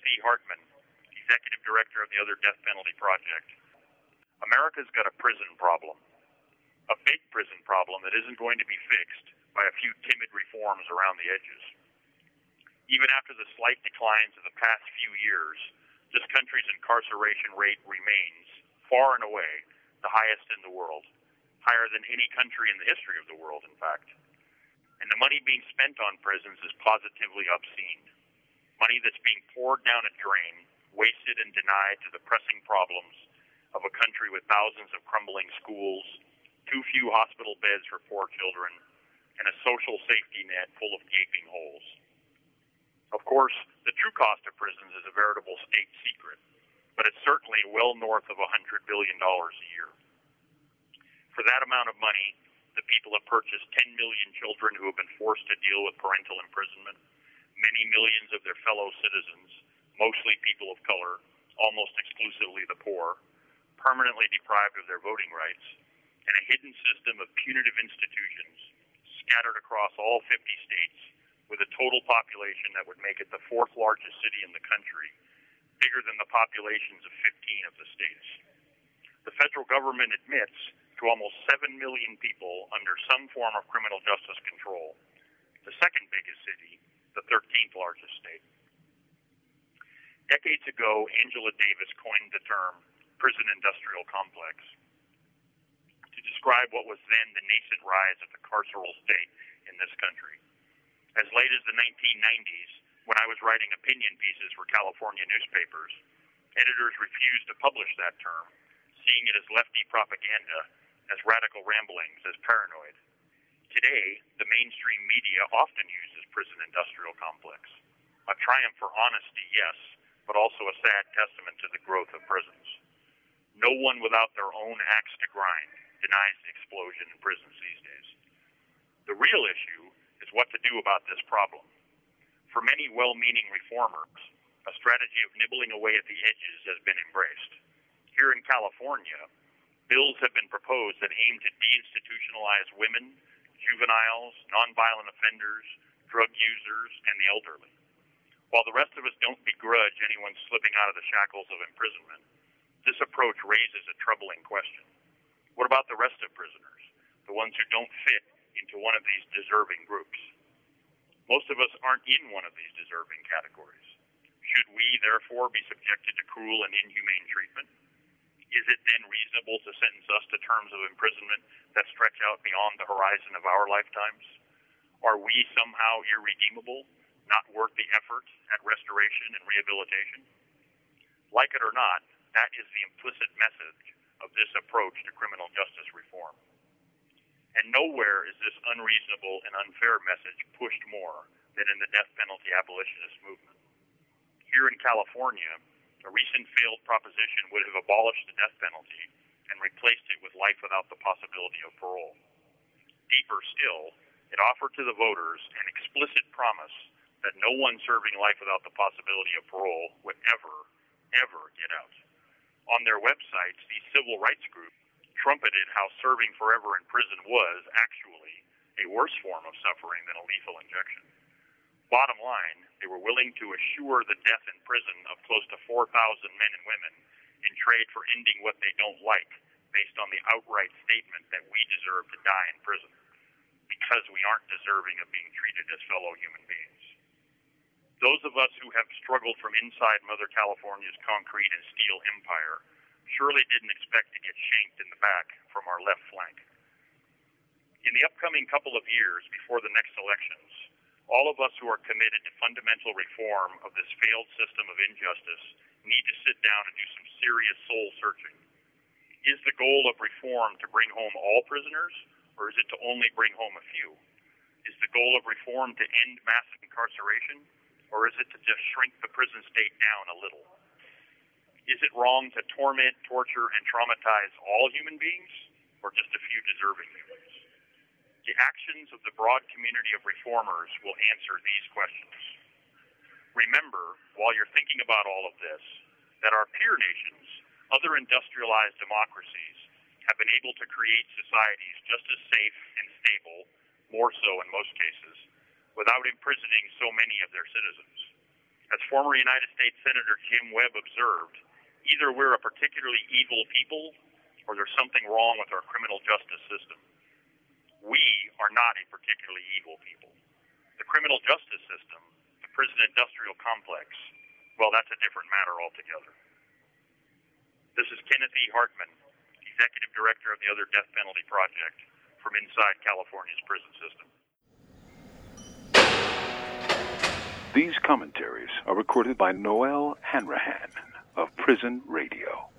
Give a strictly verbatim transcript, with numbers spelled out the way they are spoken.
Timothy Hartman, Executive Director of the Other Death Penalty Project. America's got a prison problem, a big prison problem that isn't going to be fixed by a few timid reforms around the edges. Even after the slight declines of the past few years, this country's incarceration rate remains, far and away, the highest in the world, higher than any country in the history of the world, in fact. And the money being spent on prisons is positively obscene. Money that's being poured down a drain, wasted and denied to the pressing problems of a country with thousands of crumbling schools, too few hospital beds for poor children, and a social safety net full of gaping holes. Of course, the true cost of prisons is a veritable state secret, but it's certainly well north of one hundred billion dollars a year. For that amount of money, the people have purchased ten million children who have been forced to deal with parental imprisonment, many millions of their fellow citizens, mostly people of color, almost exclusively the poor, permanently deprived of their voting rights, and a hidden system of punitive institutions scattered across all fifty states with a total population that would make it the fourth largest city in the country, bigger than the populations of fifteen of the states. The federal government admits to almost seven million people under some form of criminal justice control, the second biggest city, the thirteenth largest state. Decades ago, Angela Davis coined the term prison industrial complex to describe what was then the nascent rise of the carceral state in this country. As late as the nineteen nineties, when I was writing opinion pieces for California newspapers, editors refused to publish that term, seeing it as lefty propaganda, as radical ramblings, as paranoid. Today, the mainstream media often uses prison industrial complex. A triumph for honesty, yes, but also a sad testament to the growth of prisons. No one without their own axe to grind denies the explosion in prisons these days. The real issue is what to do about this problem. For many well-meaning reformers, a strategy of nibbling away at the edges has been embraced. Here in California, bills have been proposed that aim to deinstitutionalize women, juveniles, nonviolent offenders, drug users, and the elderly. While the rest of us don't begrudge anyone slipping out of the shackles of imprisonment, this approach raises a troubling question. What about the rest of prisoners, the ones who don't fit into one of these deserving groups? Most of us aren't in one of these deserving categories. Should we, therefore, be subjected to cruel and inhumane treatment? Is it then reasonable to sentence us to terms of imprisonment that stretch out beyond the horizon of our lifetimes? Are we somehow irredeemable, not worth the effort at restoration and rehabilitation? Like it or not, that is the implicit message of this approach to criminal justice reform. And nowhere is this unreasonable and unfair message pushed more than in the death penalty abolitionist movement. Here in California, a recent failed proposition would have abolished the death penalty and replaced it with life without the possibility of parole. Deeper still, it offered to the voters an explicit promise that no one serving life without the possibility of parole would ever, ever get out. On their websites, these civil rights groups trumpeted how serving forever in prison was, actually, a worse form of suffering than a lethal injection. Bottom line, they were willing to assure the death in prison of close to four thousand men and women in trade for ending what they don't like, based on the outright statement that we deserve to die in prison, because we aren't deserving of being treated as fellow human beings. Those of us who have struggled from inside Mother California's concrete and steel empire surely didn't expect to get shanked in the back from our left flank. In the upcoming couple of years before the next elections, all of us who are committed to fundamental reform of this failed system of injustice need to sit down and do some serious soul searching. Is the goal of reform to bring home all prisoners, or is it to only bring home a few? Is the goal of reform to end mass incarceration, or is it to just shrink the prison state down a little? Is it wrong to torment, torture, and traumatize all human beings, or just a few deserving humans? The actions of the broad community of reformers will answer these questions. Remember, while you're thinking about all of this, that our peer nations, other industrialized democracies, have been able to create societies just as safe and stable, more so in most cases, without imprisoning so many of their citizens. As former United States Senator Jim Webb observed, either we're a particularly evil people or there's something wrong with our criminal justice system. We are not a particularly evil people. The criminal justice system, the prison industrial complex, well, that's a different matter altogether. This is Kenneth E. Hartman, Executive Director of the Other Death Penalty Project, from inside California's prison system. These commentaries are recorded by Noel Hanrahan of Prison Radio.